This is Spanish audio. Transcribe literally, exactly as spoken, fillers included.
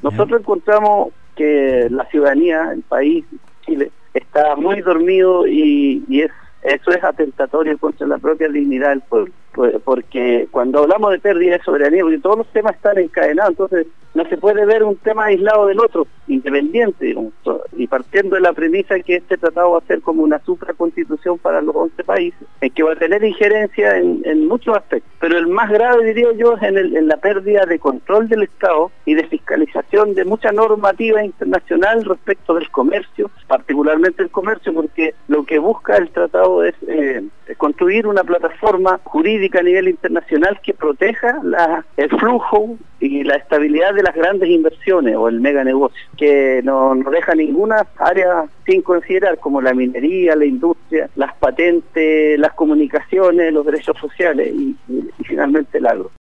Nosotros encontramos que la ciudadanía, el país, Chile, está muy dormido y, y es eso es atentatorio contra la propia dignidad del pueblo, porque cuando hablamos de pérdida de soberanía, porque todos los temas están encadenados, entonces no se puede ver un tema aislado del otro, independiente, digamos, y partiendo de la premisa que este tratado va a ser como una supraconstitución para los once países, en que va a tener injerencia en, en muchos aspectos, pero el más grave, diría yo, es en, el, en la pérdida de control del Estado y de fiscalización de mucha normativa internacional respecto del comercio, particularmente el comercio, porque lo que busca el tratado es eh, construir una plataforma jurídica a nivel internacional que proteja la, el flujo y la estabilidad de las grandes inversiones o el mega negocio, que no, no deja ninguna área sin considerar, como la minería, la industria, las patentes, las comunicaciones, los derechos sociales y, y, y finalmente el agro.